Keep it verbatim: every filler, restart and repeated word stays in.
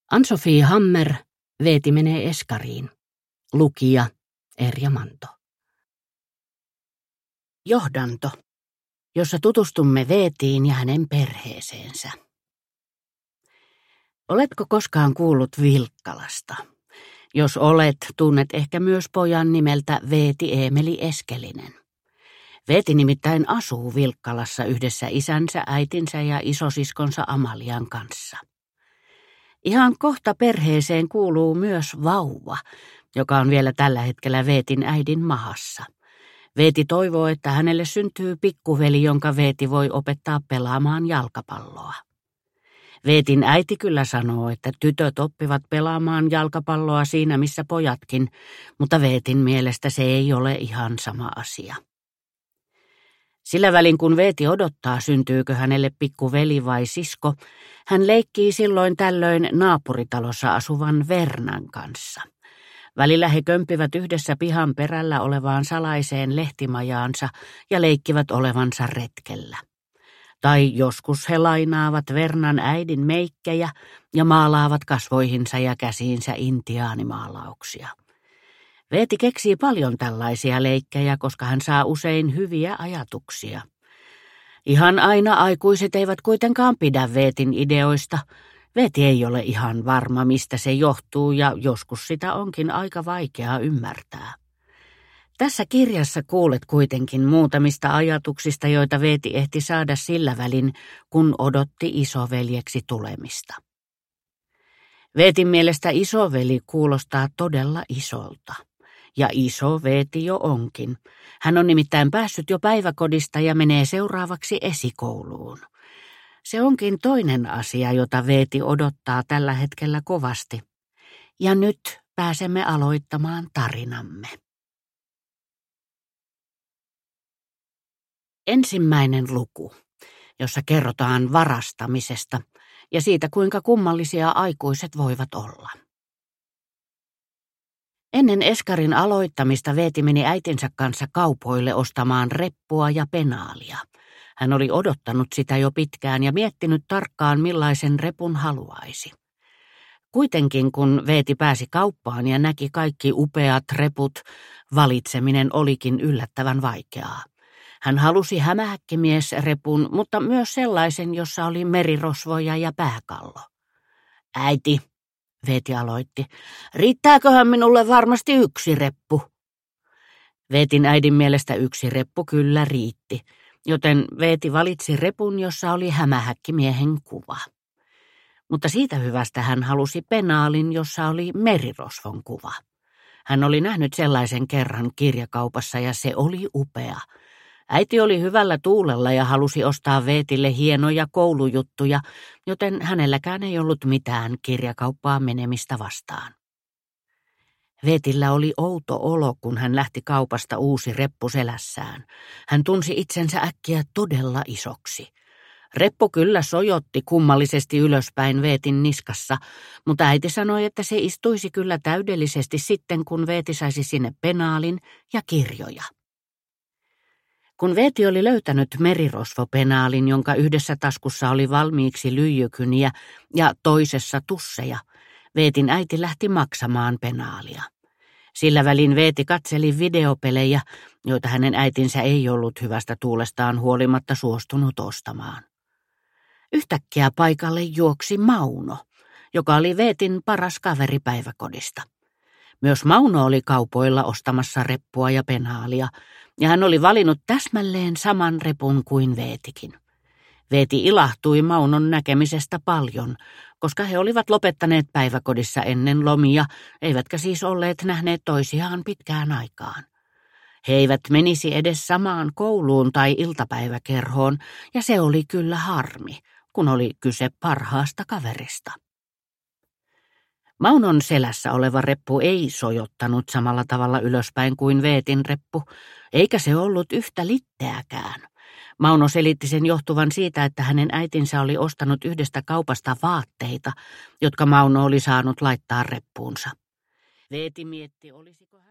Ann-Sofie Hammer, Veeti menee Eskariin. Lukija Erja Manto. Johdanto, jossa tutustumme Veetiin ja hänen perheeseensä. Oletko koskaan kuullut Vilkkalasta? Jos olet, tunnet ehkä myös pojan nimeltä Veeti Eemeli Eskelinen. Veeti nimittäin asuu Vilkkalassa yhdessä isänsä, äitinsä ja isosiskonsa Amalian kanssa. Ihan kohta perheeseen kuuluu myös vauva, joka on vielä tällä hetkellä Veetin äidin mahassa. Veeti toivoo, että hänelle syntyy pikkuveli, jonka Veeti voi opettaa pelaamaan jalkapalloa. Veetin äiti kyllä sanoo, että tytöt oppivat pelaamaan jalkapalloa siinä missä pojatkin, mutta Veetin mielestä se ei ole ihan sama asia. Sillä välin kun Veeti odottaa, syntyykö hänelle pikkuveli vai sisko, hän leikkii silloin tällöin naapuritalossa asuvan Vernan kanssa. Välillä he kömpivät yhdessä pihan perällä olevaan salaiseen lehtimajaansa ja leikkivät olevansa retkellä. Tai joskus he lainaavat Vernan äidin meikkejä ja maalaavat kasvoihinsa ja käsiinsä intiaanimaalauksia. Veeti keksii paljon tällaisia leikkejä, koska hän saa usein hyviä ajatuksia. Ihan aina aikuiset eivät kuitenkaan pidä Veetin ideoista. Veeti ei ole ihan varma, mistä se johtuu, ja joskus sitä onkin aika vaikeaa ymmärtää. Tässä kirjassa kuulet kuitenkin muutamista ajatuksista, joita Veeti ehti saada sillä välin, kun odotti isoveljeksi tulemista. Veetin mielestä isoveli kuulostaa todella isolta. Ja iso Veeti jo onkin. Hän on nimittäin päässyt jo päiväkodista ja menee seuraavaksi esikouluun. Se onkin toinen asia, jota Veeti odottaa tällä hetkellä kovasti. Ja nyt pääsemme aloittamaan tarinamme. Ensimmäinen luku, jossa kerrotaan varastamisesta ja siitä, kuinka kummallisia aikuiset voivat olla. Ennen Eskarin aloittamista Veeti meni äitinsä kanssa kaupoille ostamaan reppua ja penaalia. Hän oli odottanut sitä jo pitkään ja miettinyt tarkkaan, millaisen repun haluaisi. Kuitenkin kun Veeti pääsi kauppaan ja näki kaikki upeat reput, valitseminen olikin yllättävän vaikeaa. Hän halusi hämähäkkimiesrepun, mutta myös sellaisen, jossa oli merirosvoja ja pääkallo. Äiti, Veeti aloitti, riittääköhän minulle varmasti yksi reppu? Veetin äidin mielestä yksi reppu kyllä riitti, joten Veeti valitsi repun, jossa oli hämähäkkimiehen kuva. Mutta siitä hyvästä hän halusi penaalin, jossa oli merirosvon kuva. Hän oli nähnyt sellaisen kerran kirjakaupassa ja se oli upea. Äiti oli hyvällä tuulella ja halusi ostaa Veetille hienoja koulujuttuja, joten hänelläkään ei ollut mitään kirjakauppaan menemistä vastaan. Veetillä oli outo olo, kun hän lähti kaupasta uusi reppu selässään. Hän tunsi itsensä äkkiä todella isoksi. Reppu kyllä sojotti kummallisesti ylöspäin Veetin niskassa, mutta äiti sanoi, että se istuisi kyllä täydellisesti sitten, kun Veeti saisi sinne penaalin ja kirjoja. Kun Veeti oli löytänyt merirosvopenaalin, jonka yhdessä taskussa oli valmiiksi lyijykyniä ja toisessa tusseja, Veetin äiti lähti maksamaan penaalia. Sillä välin Veeti katseli videopelejä, joita hänen äitinsä ei ollut hyvästä tuulestaan huolimatta suostunut ostamaan. Yhtäkkiä paikalle juoksi Mauno, joka oli Veetin paras kaveri päiväkodista. Myös Mauno oli kaupoilla ostamassa reppua ja penaalia, ja hän oli valinnut täsmälleen saman repun kuin Veetikin. Veeti ilahtui Maunon näkemisestä paljon, koska he olivat lopettaneet päiväkodissa ennen lomia, eivätkä siis olleet nähneet toisiaan pitkään aikaan. He eivät menisi edes samaan kouluun tai iltapäiväkerhoon, ja se oli kyllä harmi, kun oli kyse parhaasta kaverista. Maunon selässä oleva reppu ei sojottanut samalla tavalla ylöspäin kuin Veetin reppu, eikä se ollut yhtä litteäkään. Mauno selitti sen johtuvan siitä, että hänen äitinsä oli ostanut yhdestä kaupasta vaatteita, jotka Mauno oli saanut laittaa reppuunsa. Veeti mietti, olisiko hän